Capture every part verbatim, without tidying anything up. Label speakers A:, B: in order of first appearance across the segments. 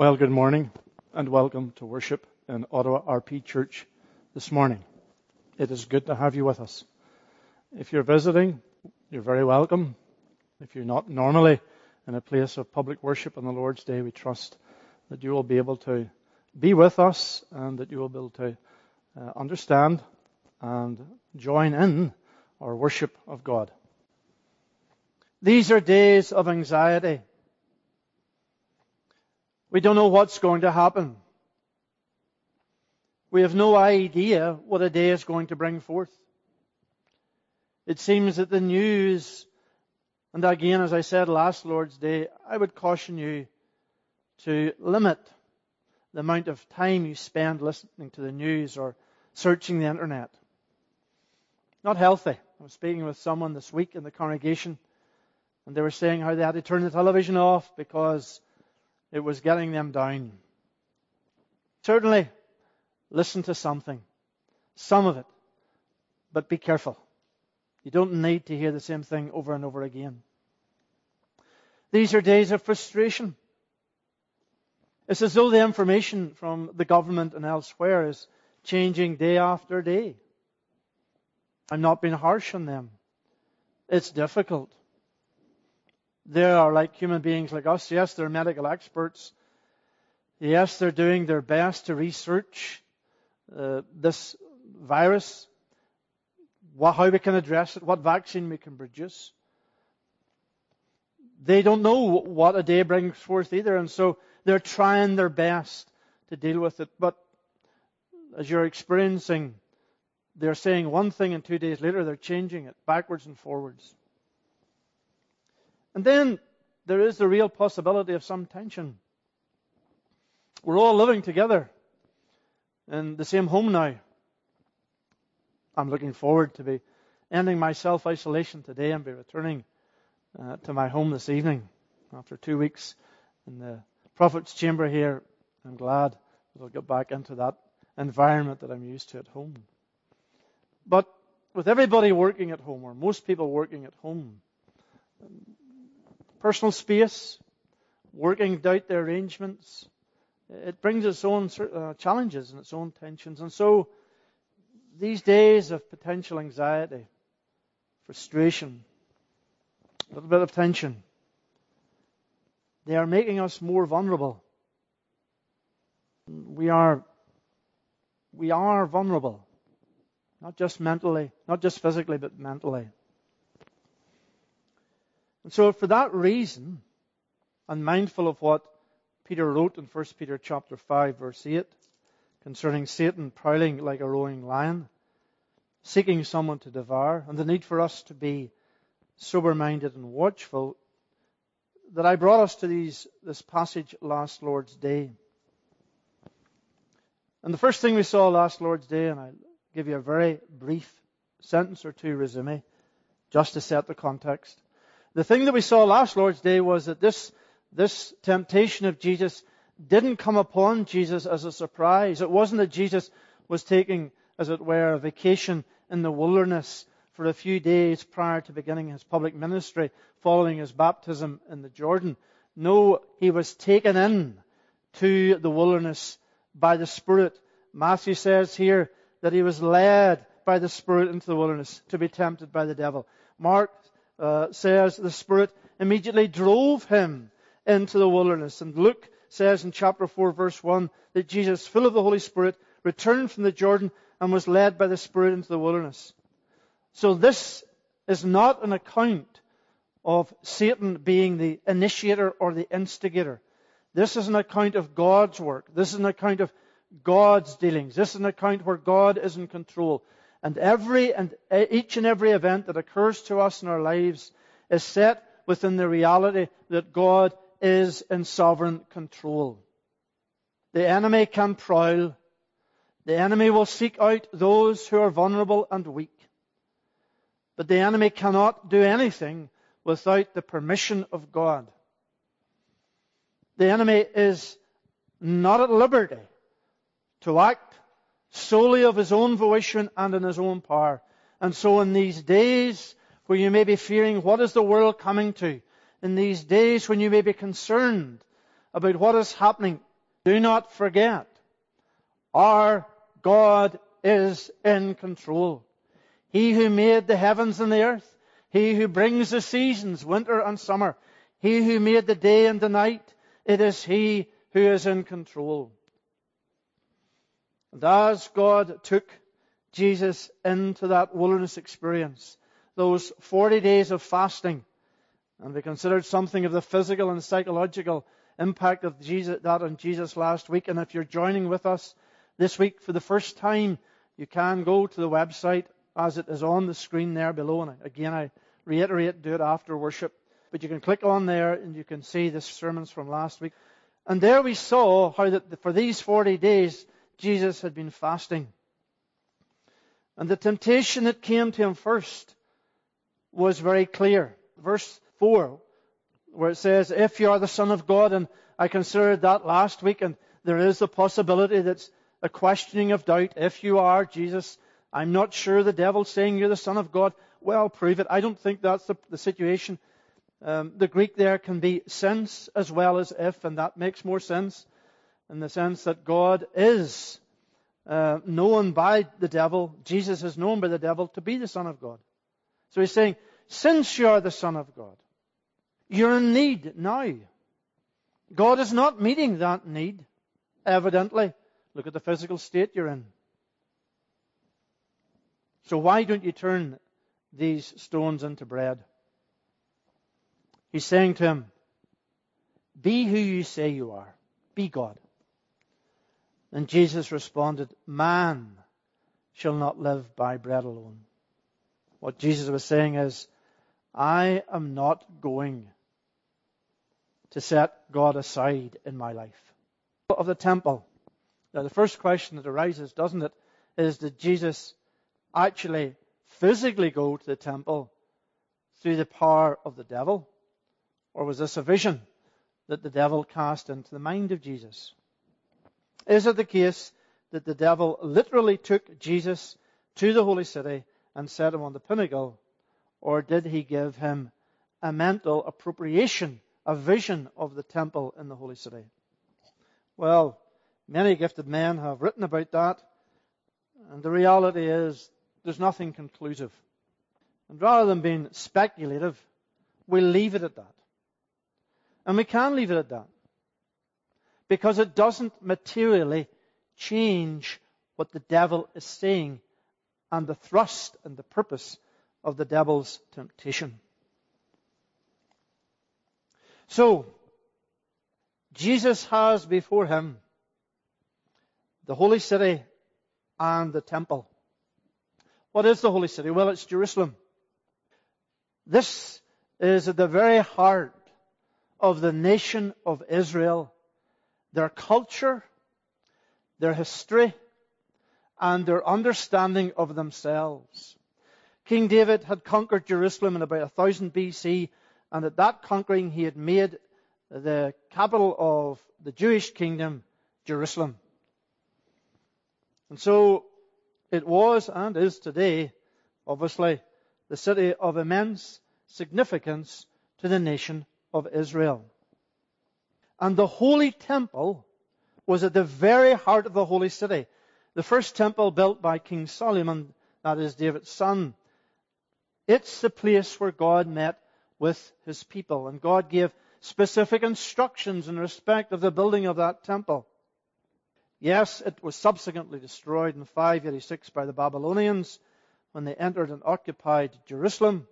A: Well, good morning and welcome to worship in Ottawa R P Church this morning. It is good to have you with us. If you're visiting, you're very welcome. If you're not normally in a place of public worship on the Lord's Day, we trust that you will be able to be with us and that you will be able to uh, understand and join in our worship of God. These are days of anxiety. We don't know what's going to happen. We have no idea what a day is going to bring forth. It seems that the news, and again, as I said last Lord's Day, I would caution you to limit the amount of time you spend listening to the news or searching the internet. Not healthy. I was speaking with someone this week in the congregation, and they were saying how they had to turn the television off because it was getting them down. Certainly, listen to something, some of it, but be careful. You don't need to hear the same thing over and over again. These are days of frustration. It's as though the information from the government and elsewhere is changing day after day. I'm not being harsh on them. It's difficult. They are like human beings like us. Yes, they're medical experts. Yes, they're doing their best to research uh, this virus, what, how we can address it, what vaccine we can produce. They don't know what a day brings forth either, and so they're trying their best to deal with it. But as you're experiencing, they're saying one thing and two days later they're changing it backwards and forwards. And then there is the real possibility of some tension. We're all living together in the same home now. I'm looking forward to be ending my self-isolation today and be returning uh, to my home this evening after two weeks in the Prophet's Chamber here. I'm glad that I'll get back into that environment that I'm used to at home. But with everybody working at home, or most people working at home, personal space, working out the arrangements, it brings its own uh, challenges and its own tensions. And so these days of potential anxiety, frustration, a little bit of tension, they are making us more vulnerable. We are, we are vulnerable, not just mentally, not just physically, but mentally. And so for that reason, and mindful of what Peter wrote in First Peter chapter five, verse eight, concerning Satan prowling like a roaring lion, seeking someone to devour, and the need for us to be sober-minded and watchful, that I brought us to these this passage last Lord's Day. And the first thing we saw last Lord's Day, and I'll give you a very brief sentence or two resume, just to set the context. The thing that we saw last Lord's Day was that this, this temptation of Jesus didn't come upon Jesus as a surprise. It wasn't that Jesus was taking, as it were, a vacation in the wilderness for a few days prior to beginning his public ministry, following his baptism in the Jordan. No, he was taken in to the wilderness by the Spirit. Matthew says here that he was led by the Spirit into the wilderness to be tempted by the devil. Mark Uh, says the Spirit immediately drove him into the wilderness. And Luke says in chapter four, verse one, that Jesus, full of the Holy Spirit, returned from the Jordan and was led by the Spirit into the wilderness. So this is not an account of Satan being the initiator or the instigator. This is an account of God's work. This is an account of God's dealings. This is an account where God is in control. And every and each and every event that occurs to us in our lives is set within the reality that God is in sovereign control. The enemy can prowl. The enemy will seek out those who are vulnerable and weak. But the enemy cannot do anything without the permission of God. The enemy is not at liberty to act solely of his own volition and in his own power. And so in these days where you may be fearing what is the world coming to, in these days when you may be concerned about what is happening Do not forget, our God is in control. He who made the heavens and the earth, He who brings the seasons, winter and summer, He who made the day and the night, it is He who is in control. And as God took Jesus into that wilderness experience, those forty days of fasting, and we considered something of the physical and psychological impact of Jesus, that on Jesus last week. And if you're joining with us this week for the first time, you can go to the website as it is on the screen there below. And again, I reiterate, do it after worship. But you can click on there and you can see the sermons from last week. And there we saw how that for these forty days, Jesus had been fasting. And the temptation that came to Him first was very clear. Verse four, where it says, if you are the Son of God, and I considered that last week, and there is a possibility that's a questioning of doubt. If you are Jesus, I'm not sure the devil's saying you're the Son of God. Well, prove it. I don't think that's the, the situation. Um, the Greek there can be since as well as if, and that makes more sense in the sense that God is uh, known by the devil. Jesus is known by the devil to be the Son of God. So He's saying, since you are the Son of God, you're in need now. God is not meeting that need, evidently. Look at the physical state you're in. So why don't you turn these stones into bread? He's saying to him, be who you say you are. Be God. And Jesus responded, man shall not live by bread alone. What Jesus was saying is, I am not going to set God aside in my life. Of the temple. Now the first question that arises, doesn't it, is did Jesus actually physically go to the temple through the power of the devil? Or was this a vision that the devil cast into the mind of Jesus? Is it the case that the devil literally took Jesus to the holy city and set him on the pinnacle? Or did he give him a mental appropriation, a vision of the temple in the holy city? Well, many gifted men have written about that, and the reality is there's nothing conclusive. And rather than being speculative, we'll leave it at that. And we can leave it at that, because it doesn't materially change what the devil is saying and the thrust and the purpose of the devil's temptation. So, Jesus has before him the holy city and the temple. What is the holy city? Well, it's Jerusalem. This is at the very heart of the nation of Israel, their culture, their history, and their understanding of themselves. King David had conquered Jerusalem in about one thousand B C, and at that conquering he had made the capital of the Jewish kingdom Jerusalem. And so it was and is today, obviously, the city of immense significance to the nation of Israel. And the holy temple was at the very heart of the holy city. The first temple built by King Solomon, that is David's son. It's the place where God met with His people. And God gave specific instructions in respect of the building of that temple. Yes, it was subsequently destroyed in five eighty-six by the Babylonians when they entered and occupied Jerusalem.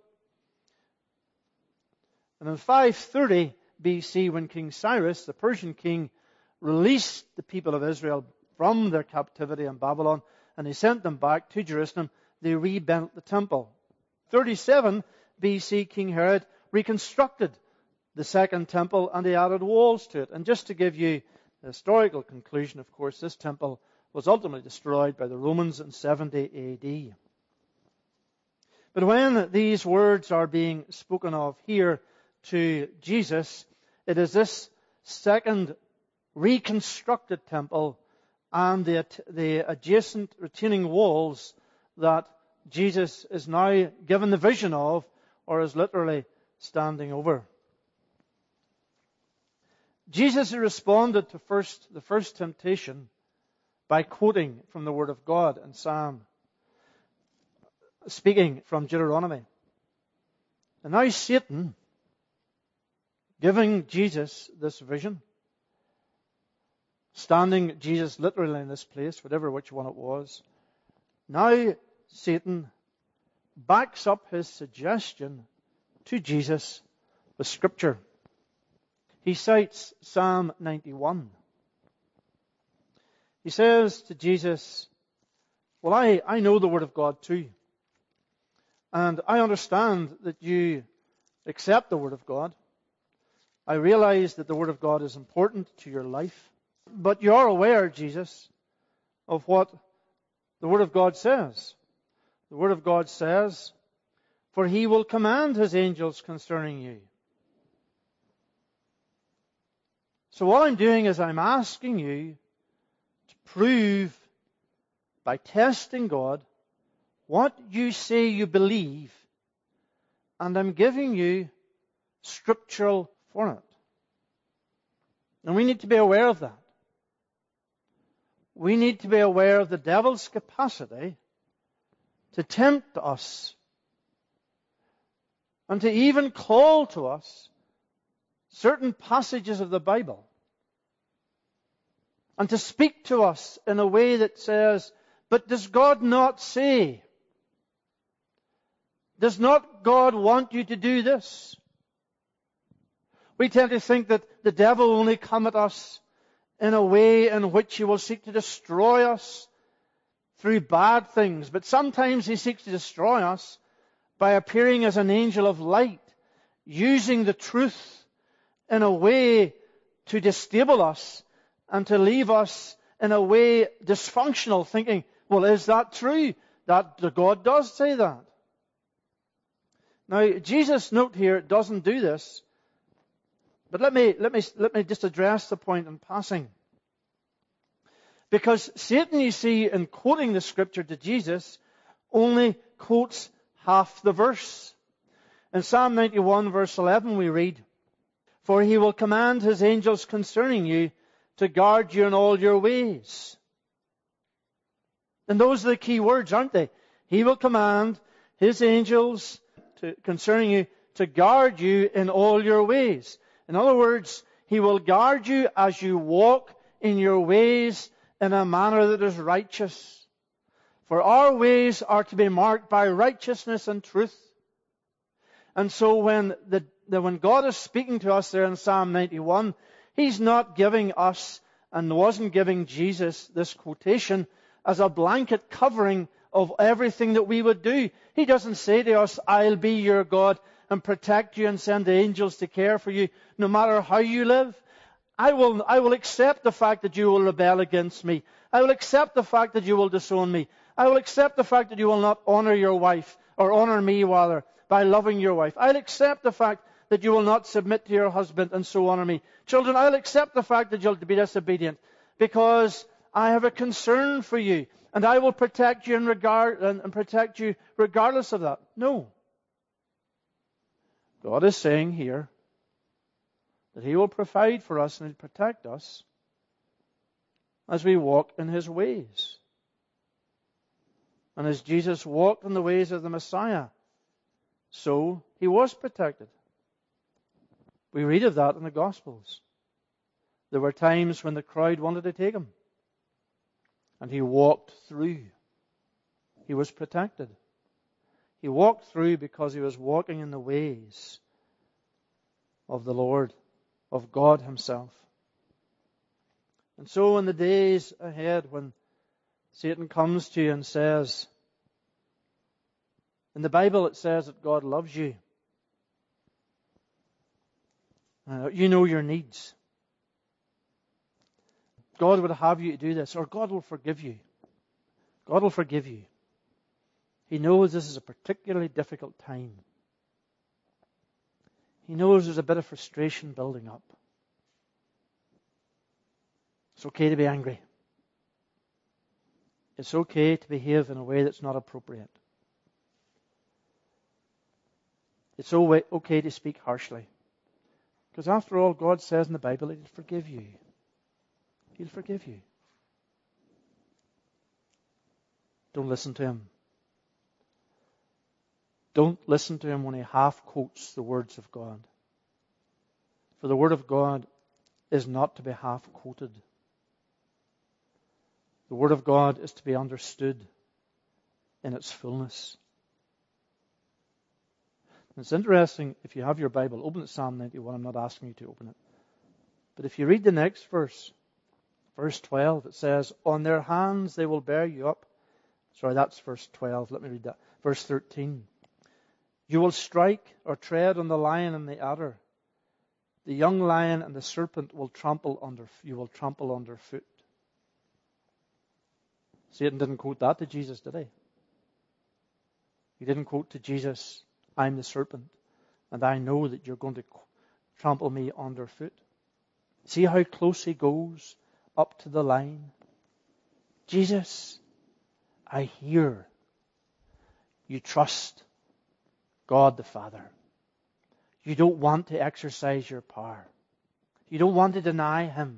A: And in five thirty B C, when King Cyrus, the Persian king, released the people of Israel from their captivity in Babylon, and he sent them back to Jerusalem, they rebuilt the temple. thirty-seven B C, King Herod reconstructed the second temple and he added walls to it. And just to give you the historical conclusion, of course, this temple was ultimately destroyed by the Romans in seventy A D. But when these words are being spoken of here to Jesus, it is this second reconstructed temple and the, the adjacent retaining walls that Jesus is now given the vision of, or is literally standing over. Jesus responded to first, the first temptation by quoting from the Word of God in Psalm, speaking from Deuteronomy. And now Satan, giving Jesus this vision, standing Jesus literally in this place, whatever which one it was, now Satan backs up his suggestion to Jesus with Scripture. He cites Psalm ninety-one. He says to Jesus, well, I, I know the Word of God too. And I understand that you accept the Word of God. I realize that the Word of God is important to your life. But you are aware, Jesus, of what the Word of God says. The Word of God says, for He will command His angels concerning you. So what I'm doing is I'm asking you to prove by testing God what you say you believe, and I'm giving you scriptural for it. And we need to be aware of that. We need to be aware of the devil's capacity to tempt us and to even call to us certain passages of the Bible and to speak to us in a way that says, but does God not say? Does not God want you to do this? We tend to think that the devil will only come at us in a way in which he will seek to destroy us through bad things. But sometimes he seeks to destroy us by appearing as an angel of light, using the truth in a way to destable us and to leave us in a way dysfunctional, thinking, well, is that true? That the God does say that. Now, Jesus' note here doesn't do this, but let me, let me, let me just address the point in passing. Because Satan, you see, in quoting the scripture to Jesus, only quotes half the verse. In Psalm ninety-one, verse eleven, we read, for He will command His angels concerning you to guard you in all your ways. And those are the key words, aren't they? He will command His angels to, concerning you to guard you in all your ways. In other words, He will guard you as you walk in your ways in a manner that is righteous. For our ways are to be marked by righteousness and truth. And so when the, the when God is speaking to us there in Psalm ninety-one, He's not giving us, and wasn't giving Jesus, this quotation as a blanket covering of everything that we would do. He doesn't say to us, I'll be your God and protect you and send the angels to care for you no matter how you live. I will, I will accept the fact that you will rebel against me. I will accept the fact that you will disown me. I will accept the fact that you will not honor your wife, or honor me rather, by loving your wife. I'll accept the fact that you will not submit to your husband and so honor me. Children, I'll accept the fact that you'll be disobedient because I have a concern for you and I will protect you and regard and, and protect you regardless of that. No. God is saying here that He will provide for us and He'll protect us as we walk in His ways. And as Jesus walked in the ways of the Messiah, so He was protected. We read of that in the Gospels. There were times when the crowd wanted to take Him, and He walked through. He was protected. He walked through because He was walking in the ways of the Lord, of God Himself. And so in the days ahead, when Satan comes to you and says, in the Bible it says that God loves you. Uh, you know your needs. God would have you to do this, or God will forgive you. God will forgive you. He knows this is a particularly difficult time. He knows there's a bit of frustration building up. It's okay to be angry. It's okay to behave in a way that's not appropriate. It's okay to speak harshly. Because after all, God says in the Bible that He'll forgive you. He'll forgive you. Don't listen to him. Don't listen to him when he half quotes the words of God. For the Word of God is not to be half quoted. The Word of God is to be understood in its fullness. And it's interesting, if you have your Bible, open to Psalm ninety-one. I'm not asking you to open it. But if you read the next verse, verse twelve, it says, on their hands they will bear you up. Sorry, that's verse twelve. Let me read that. Verse thirteen. You will strike or tread on the lion and the adder. The young lion and the serpent will trample under, you will trample underfoot. Satan didn't quote that to Jesus, did he? He didn't quote to Jesus, I'm the serpent, and I know that you're going to trample me underfoot. See how close he goes up to the line? Jesus, I hear you trust God the Father. You don't want to exercise your power. You don't want to deny Him.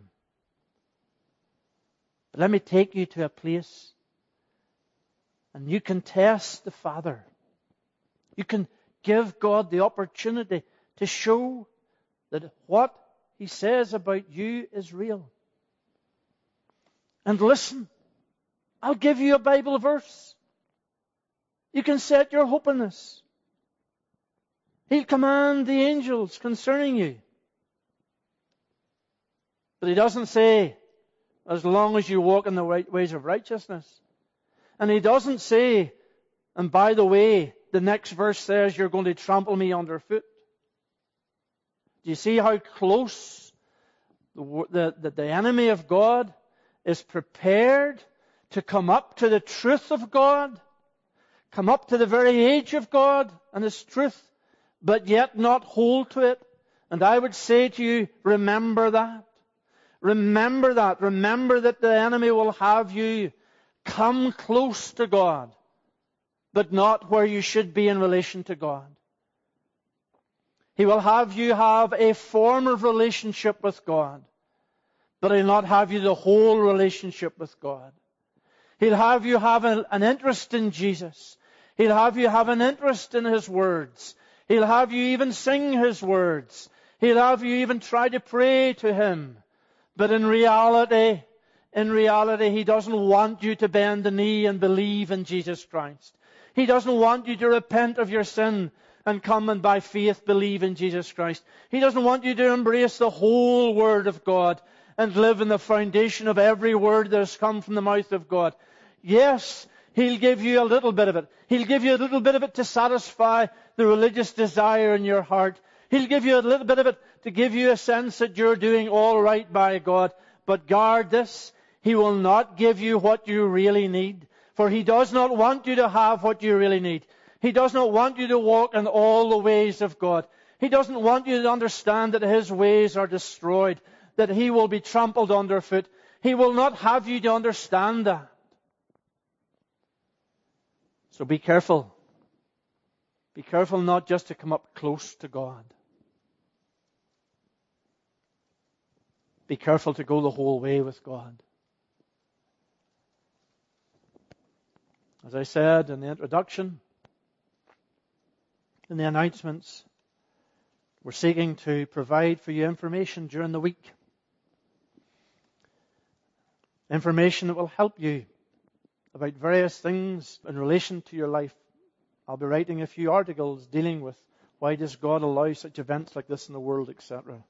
A: But let me take you to a place and you can test the Father. You can give God the opportunity to show that what He says about you is real. And listen, I'll give you a Bible verse. You can set your hope in this. He'll command the angels concerning you. But He doesn't say, as long as you walk in the right ways of righteousness. And He doesn't say, and by the way, the next verse says you're going to trample me underfoot. Do you see how close the, the, the, the enemy of God is prepared to come up to the truth of God, come up to the very age of God and His truth, but yet not hold to it? And I would say to you, remember that. Remember that. Remember that the enemy will have you come close to God, but not where you should be in relation to God. He will have you have a form of relationship with God, but He'll not have you the whole relationship with God. He'll have you have an, an interest in Jesus. He'll have you have an interest in His words. He'll have you even sing His words. He'll have you even try to pray to Him. But in reality, in reality, He doesn't want you to bend the knee and believe in Jesus Christ. He doesn't want you to repent of your sin and come and by faith believe in Jesus Christ. He doesn't want you to embrace the whole Word of God and live in the foundation of every word that has come from the mouth of God. Yes, He'll give you a little bit of it. He'll give you a little bit of it to satisfy the religious desire in your heart. He'll give you a little bit of it to give you a sense that you're doing all right by God. But guard this, He will not give you what you really need. For He does not want you to have what you really need. He does not want you to walk in all the ways of God. He doesn't want you to understand that His ways are destroyed, that He will be trampled underfoot. He will not have you to understand that. So be careful. Be careful not just to come up close to God. Be careful to go the whole way with God. As I said in the introduction, in the announcements, we're seeking to provide for you information during the week. Information that will help you about various things in relation to your life. I'll be writing a few articles dealing with why does God allow such events like this in the world, et cetera.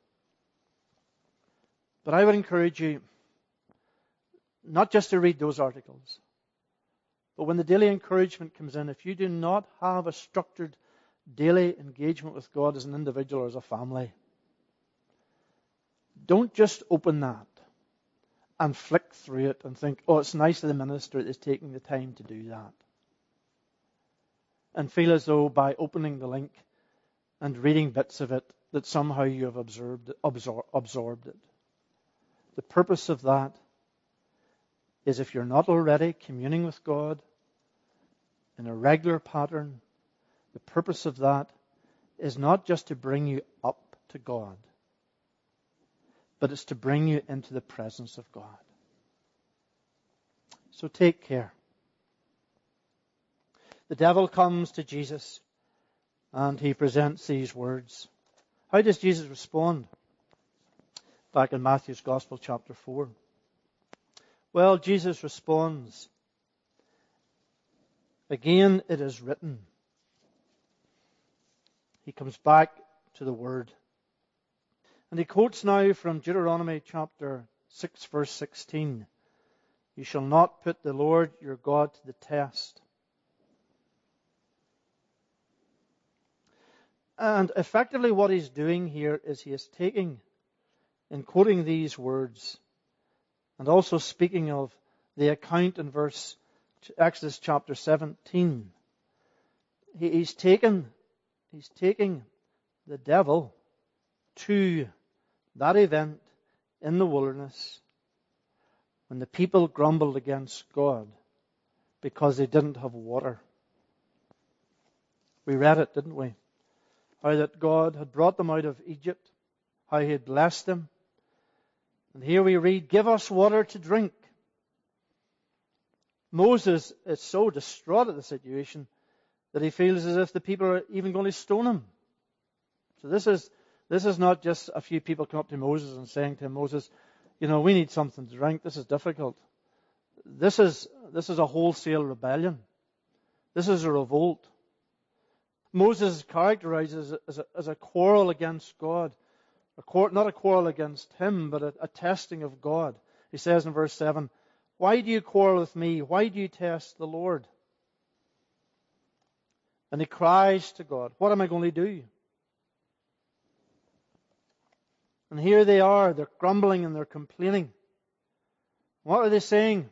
A: But I would encourage you not just to read those articles, but when the daily encouragement comes in, if you do not have a structured daily engagement with God as an individual or as a family, don't just open that and flick through it and think, oh, it's nice that the minister is taking the time to do that. And feel as though by opening the link and reading bits of it, that somehow you have absorbed, absor- absorbed it. The purpose of that is, if you're not already communing with God in a regular pattern, the purpose of that is not just to bring you up to God, but it's to bring you into the presence of God. So take care. The devil comes to Jesus and he presents these words. How does Jesus respond? Back in Matthew's Gospel, chapter four. Well, Jesus responds, again it is written. He comes back to the Word. And he quotes now from Deuteronomy chapter six, verse sixteen. You shall not put the Lord your God to the test. And effectively what he's doing here is he is taking, in quoting these words, and also speaking of the account in verse Exodus chapter seventeen, he, he's taken, he's taking the devil to that event in the wilderness when the people grumbled against God because they didn't have water. We read it, didn't we? How that God had brought them out of Egypt, how He had blessed them. And here we read, give us water to drink. Moses is so distraught at the situation that he feels as if the people are even going to stone him. So this is this is not just a few people coming up to Moses and saying to him, Moses, you know, we need something to drink. This is difficult. This is this is a wholesale rebellion. This is a revolt. Moses is characterized as a, as a, as a quarrel against God. A quar- not a quarrel against him, but a, a testing of God. He says in verse seven, why do you quarrel with me? Why do you test the Lord? And he cries to God, what am I going to do? And here they are, they're grumbling and they're complaining. What are they saying?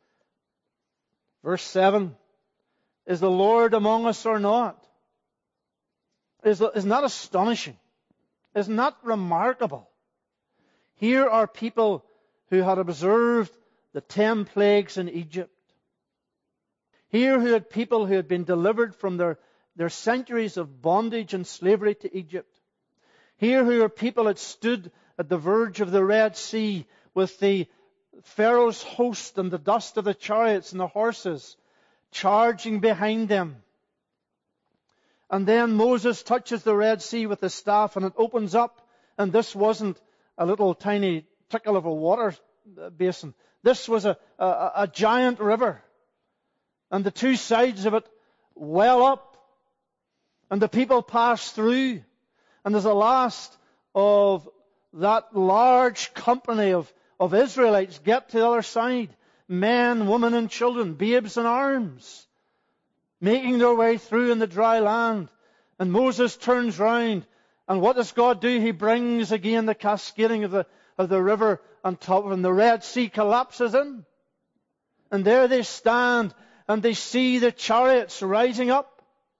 A: Verse seven, is the Lord among us or not? Is, isn't that astonishing? Isn't that remarkable? Here are people who had observed the ten plagues in Egypt. Here who had people who had been delivered from their, their centuries of bondage and slavery to Egypt. Here who are people that stood at the verge of the Red Sea with the Pharaoh's host and the dust of the chariots and the horses charging behind them. And then Moses touches the Red Sea with the staff and it opens up. And this wasn't a little tiny trickle of a water basin. This was a, a, a giant river. And the two sides of it well up. And the people pass through. And as the last of that large company of, of Israelites get to the other side, men, women and children, babes in arms, making their way through in the dry land. And Moses turns round, and what does God do? He brings again the cascading of the, of the river on top of them. The Red Sea collapses in. And there they stand, and they see the chariots rising up.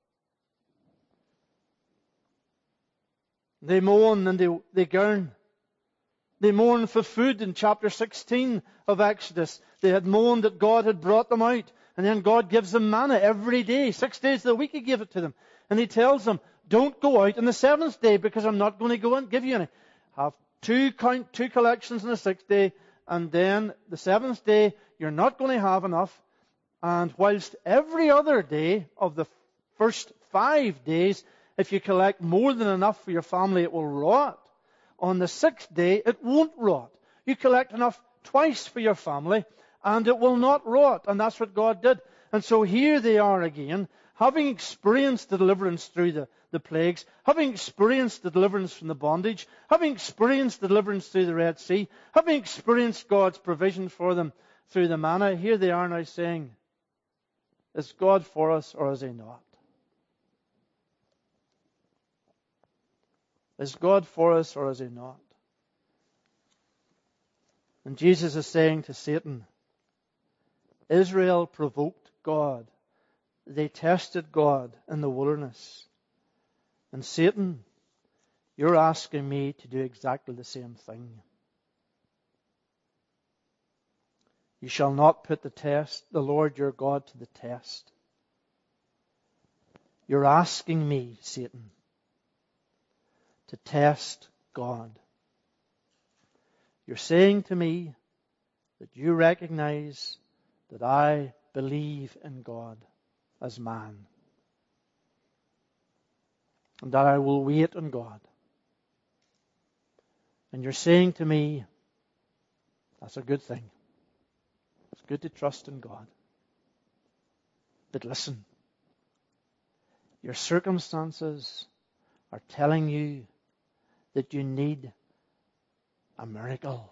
A: They moan and they, they groan. They mourn for food in chapter sixteen of Exodus. They had mourned that God had brought them out. And then God gives them manna every day. Six days of the week He gave it to them. And He tells them, don't go out on the seventh day because I'm not going to go and give you any. Have two count, two collections on the sixth day. And then the seventh day, you're not going to have enough. And whilst every other day of the first five days, if you collect more than enough for your family, it will rot. On the sixth day, it won't rot. You collect enough twice for your family, and it will not rot. And that's what God did. And so here they are again, having experienced the deliverance through the, the plagues, having experienced the deliverance from the bondage, having experienced the deliverance through the Red Sea, having experienced God's provision for them through the manna, here they are now saying, is God for us or is He not? Is God for us or is He not? And Jesus is saying to Satan, Israel provoked God. They tested God in the wilderness. And Satan, you're asking me to do exactly the same thing. You shall not put the test, the Lord your God to the test. You're asking me, Satan, to test God. You're saying to me that you recognize that I believe in God as man, and that I will wait on God. And you're saying to me, that's a good thing. It's good to trust in God. But listen, your circumstances are telling you that you need a miracle.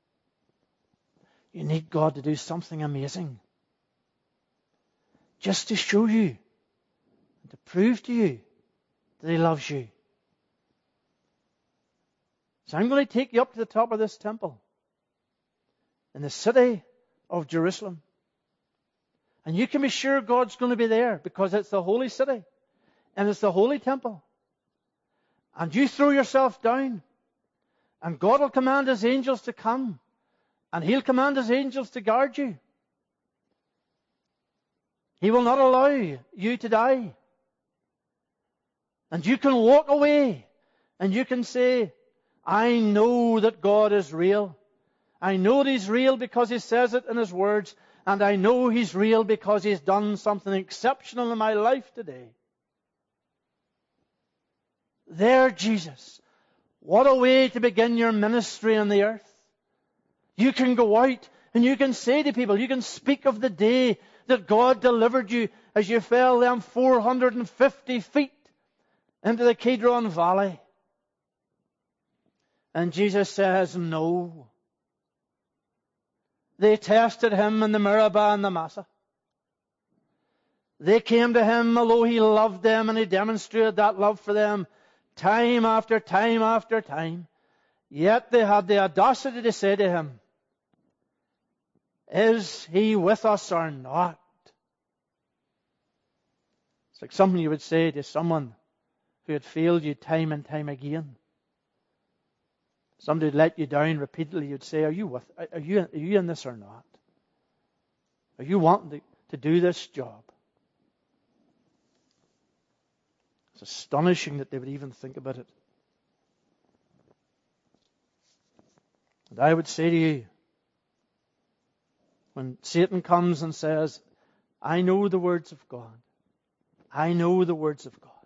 A: You need God to do something amazing, just to show you and to prove to you that He loves you. So I'm going to take you up to the top of this temple in the city of Jerusalem. And you can be sure God's going to be there, because it's the holy city and it's the holy temple. And you throw yourself down, and God will command His angels to come, and He'll command His angels to guard you. He will not allow you to die. And you can walk away and you can say, I know that God is real. I know that He's real because He says it in His words. And I know He's real because He's done something exceptional in my life today. There, Jesus. What a way to begin your ministry on the earth. You can go out and you can say to people, you can speak of the day that God delivered you as you fell them four hundred fifty feet into the Kidron Valley. And Jesus says, no. They tested Him in the Meribah and the Massah. They came to Him, although He loved them, and He demonstrated that love for them time after time after time. Yet they had the audacity to say to Him, is He with us or not? It's like something you would say to someone who had failed you time and time again. Somebody had let you down repeatedly. You'd say, are you with, are you, are you in this or not? Are you wanting to, to do this job? It's astonishing that they would even think about it. And I would say to you, when Satan comes and says, I know the words of God. I know the words of God.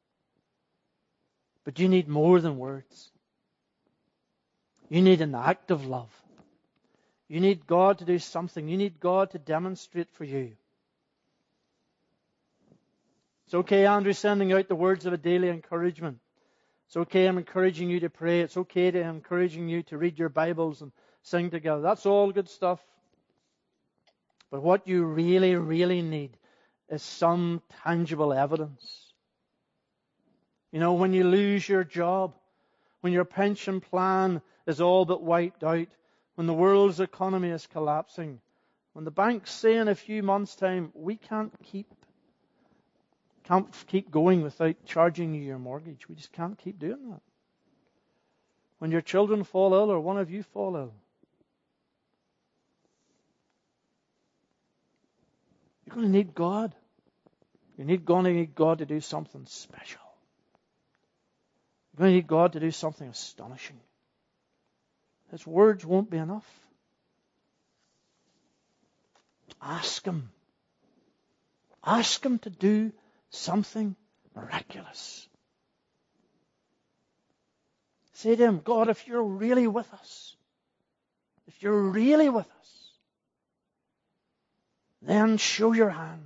A: But you need more than words. You need an act of love. You need God to do something. You need God to demonstrate for you. It's okay, Andrew, sending out the words of a daily encouragement. It's okay, I'm encouraging you to pray. It's okay to I'm encouraging you to read your Bibles and sing together. That's all good stuff. But what you really, really need is some tangible evidence. You know, when you lose your job, when your pension plan is all but wiped out, when the world's economy is collapsing, when the banks say in a few months' time, we can't keep can't keep going without charging you your mortgage. We just can't keep doing that. When your children fall ill or one of you fall ill, you're going to need God. You're going to need God to do something special. You're going to need God to do something astonishing. His words won't be enough. Ask Him. Ask Him to do something miraculous. Say to Him, God, if you're really with us, if you're really with us, then show your hand.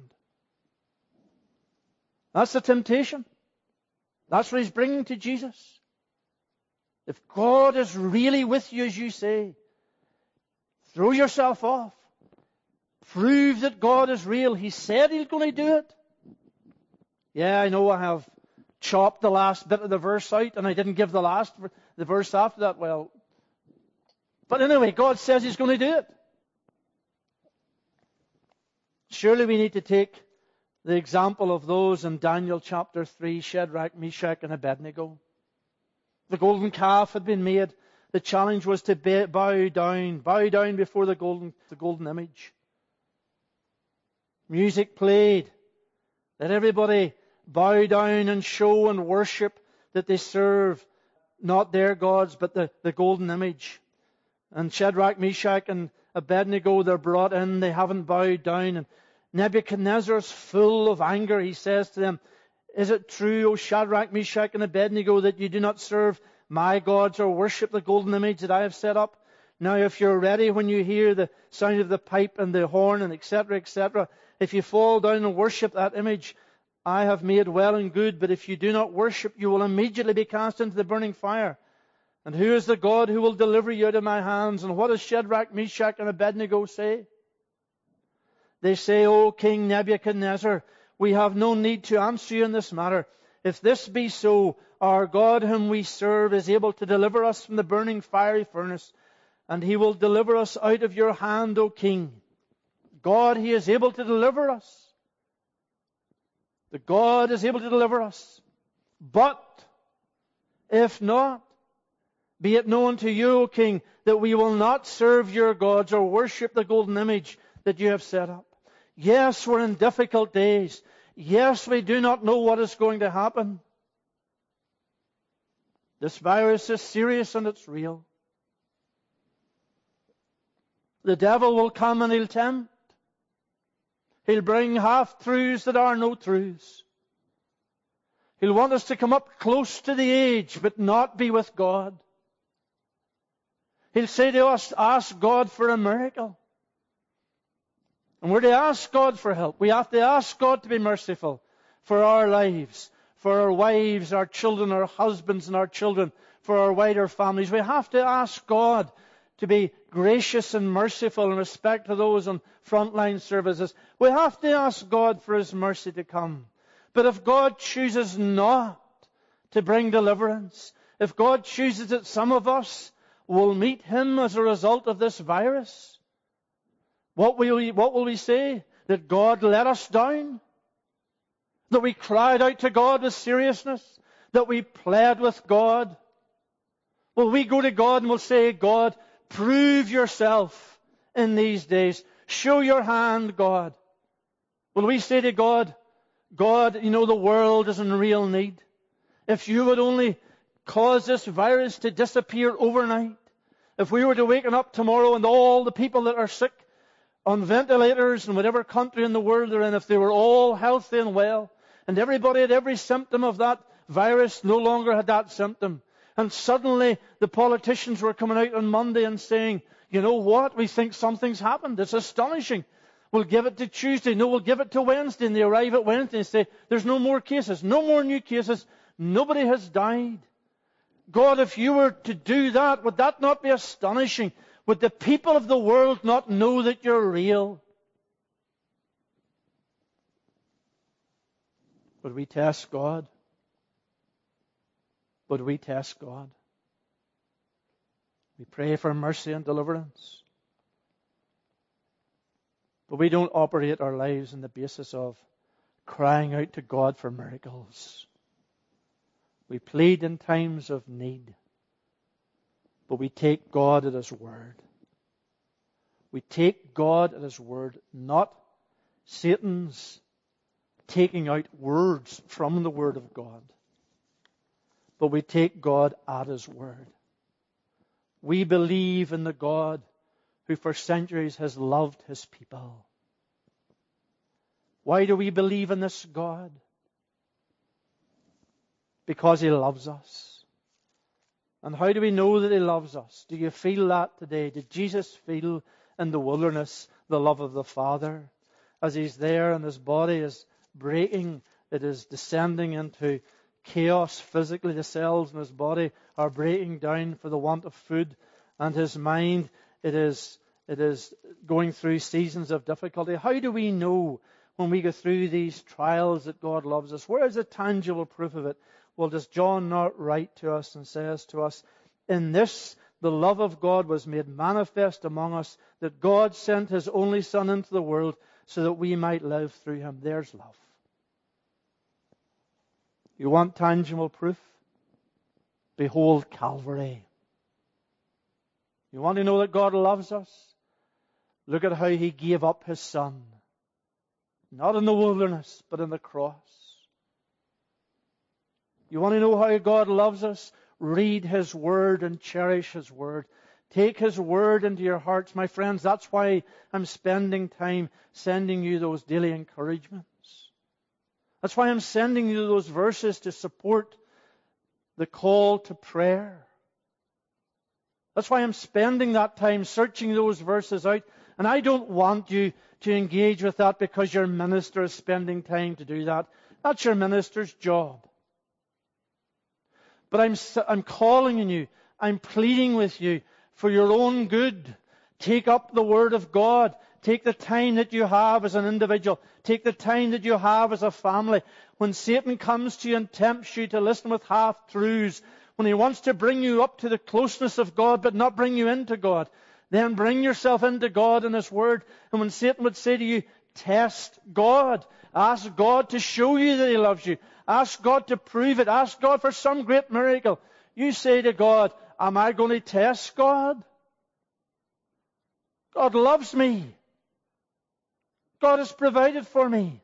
A: That's the temptation. That's what He's bringing to Jesus. If God is really with you, as you say, throw yourself off. Prove that God is real. He said He's going to do it. Yeah, I know I have chopped the last bit of the verse out and I didn't give the last, the verse after that. Well, but anyway, God says He's going to do it. Surely we need to take the example of those in Daniel chapter three, Shadrach, Meshach, and Abednego. The golden calf had been made. The challenge was to bow down, bow down before the golden, the golden image. Music played. Let everybody bow down and show and worship that they serve not their gods, but the, the golden image. And Shadrach, Meshach, and Abednego, they're brought in. They haven't bowed down. And Nebuchadnezzar's full of anger. He says to them, "Is it true, O Shadrach, Meshach, and Abednego, that you do not serve my gods or worship the golden image that I have set up? Now, if you're ready when you hear the sound of the pipe and the horn and et cetera, et cetera, if you fall down and worship that image I have made, well and good. But if you do not worship, you will immediately be cast into the burning fire. And who is the God who will deliver you out of my hands?" And what does Shadrach, Meshach, and Abednego say? They say, "O King Nebuchadnezzar, we have no need to answer you in this matter. If this be so, our God whom we serve is able to deliver us from the burning fiery furnace, and He will deliver us out of your hand, O King." God, He is able to deliver us. The God is able to deliver us. But if not, be it known to you, O King, that we will not serve your gods or worship the golden image that you have set up. Yes, we're in difficult days. Yes, we do not know what is going to happen. This virus is serious and it's real. The devil will come and he'll tempt. He'll bring half-truths that are no truths. He'll want us to come up close to the edge, but not be with God. He'll say to us, "Ask God for a miracle." And we're to ask God for help. We have to ask God to be merciful for our lives, for our wives, our children, our husbands and our children, for our wider families. We have to ask God to be gracious and merciful in respect to those on frontline services. We have to ask God for His mercy to come. But if God chooses not to bring deliverance, if God chooses that some of us will meet Him as a result of this virus, what will we, what will we say? That God let us down? That we cried out to God with seriousness? That we pled with God? Will we go to God and we'll say, "God, prove yourself in these days. Show your hand, God"? Will we say to God, "God, you know the world is in real need. If you would only cause this virus to disappear overnight, if we were to waken up tomorrow and all the people that are sick on ventilators in whatever country in the world they're in, if they were all healthy and well, and everybody had every symptom of that virus no longer had that symptom, and suddenly the politicians were coming out on Monday and saying, 'You know what? We think something's happened. It's astonishing. We'll give it to Tuesday. No, we'll give it to Wednesday.' And they arrive at Wednesday and say, 'There's no more cases. No more new cases. Nobody has died.' God, if you were to do that, would that not be astonishing? Would the people of the world not know that you're real? Would we test God? Would we test God? We pray for mercy and deliverance. But we don't operate our lives on the basis of crying out to God for miracles. We plead in times of need. But we take God at His word. We take God at His word, not Satan's taking out words from the Word of God. But we take God at His word. We believe in the God who for centuries has loved His people. Why do we believe in this God? Because He loves us. And how do we know that He loves us? Do you feel that today? Did Jesus feel in the wilderness the love of the Father? As He's there and His body is breaking, it is descending into chaos physically. The cells in His body are breaking down for the want of food. And His mind, it is, it is going through seasons of difficulty. How do we know when we go through these trials that God loves us? Where is the tangible proof of it? Well, does John not write to us and says to us, "In this the love of God was made manifest among us, that God sent His only Son into the world so that we might live through Him." There's love. You want tangible proof? Behold Calvary. You want to know that God loves us? Look at how He gave up His Son. Not in the wilderness, but in the cross. You want to know how God loves us? Read His Word and cherish His Word. Take His Word into your hearts, my friends. That's why I'm spending time sending you those daily encouragements. That's why I'm sending you those verses to support the call to prayer. That's why I'm spending that time searching those verses out. And I don't want you to engage with that because your minister is spending time to do that. That's your minister's job. But I'm, I'm calling on you. I'm pleading with you for your own good. Take up the Word of God. Take the time that you have as an individual. Take the time that you have as a family. When Satan comes to you and tempts you to listen with half-truths, when he wants to bring you up to the closeness of God but not bring you into God, then bring yourself into God and His Word. And when Satan would say to you, test God. Ask God to show you that He loves you. Ask God to prove it. Ask God for some great miracle. You say to God, am I going to test God? God loves me. God has provided for me.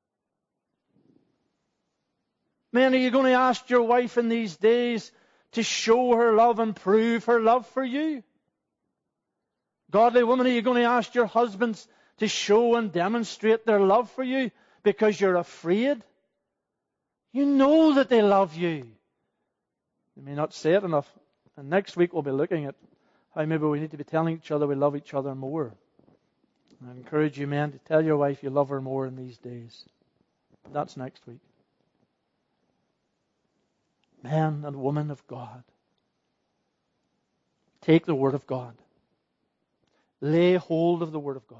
A: Men, are you going to ask your wife in these days to show her love and prove her love for you? Godly woman, are you going to ask your husbands to show and demonstrate their love for you because you're afraid? You know that they love you. You may not say it enough. And next week we'll be looking at how maybe we need to be telling each other we love each other more. I encourage you, men, to tell your wife you love her more in these days. That's next week. Men and women of God, take the Word of God. Lay hold of the Word of God.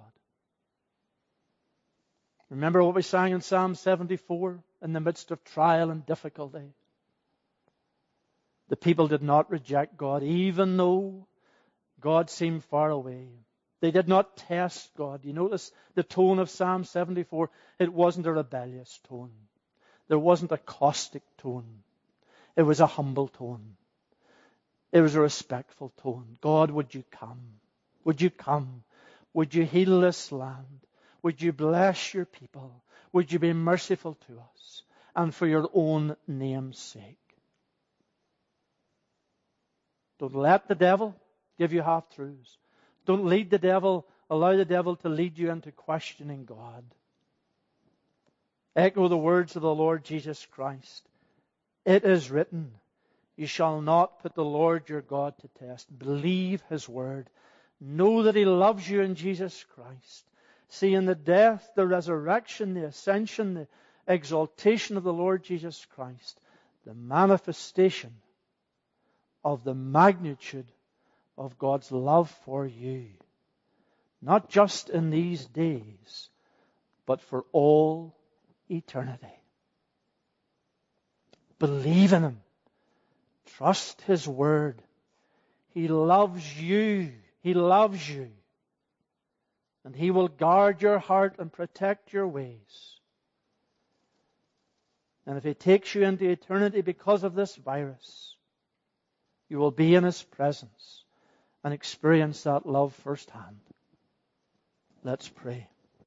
A: Remember what we sang in Psalm seventy-four? In the midst of trial and difficulty, the people did not reject God, even though God seemed far away. They did not test God. You notice the tone of Psalm seventy-four? It wasn't a rebellious tone. There wasn't a caustic tone. It was a humble tone. It was a respectful tone. God, would you come? Would you come? Would you heal this land? Would you bless your people? Would you be merciful to us? And for your own name's sake. Don't let the devil give you half-truths. Don't lead the devil, allow the devil to lead you into questioning God. Echo the words of the Lord Jesus Christ. It is written, you shall not put the Lord your God to test. Believe His word. Know that He loves you in Jesus Christ. See, in the death, the resurrection, the ascension, the exaltation of the Lord Jesus Christ, the manifestation of the magnitude of God's love for you. Not just in these days, but for all eternity. Believe in Him. Trust His word. He loves you. He loves you. And He will guard your heart and protect your ways. And if He takes you into eternity because of this virus, you will be in His presence and experience that love firsthand. Let's pray.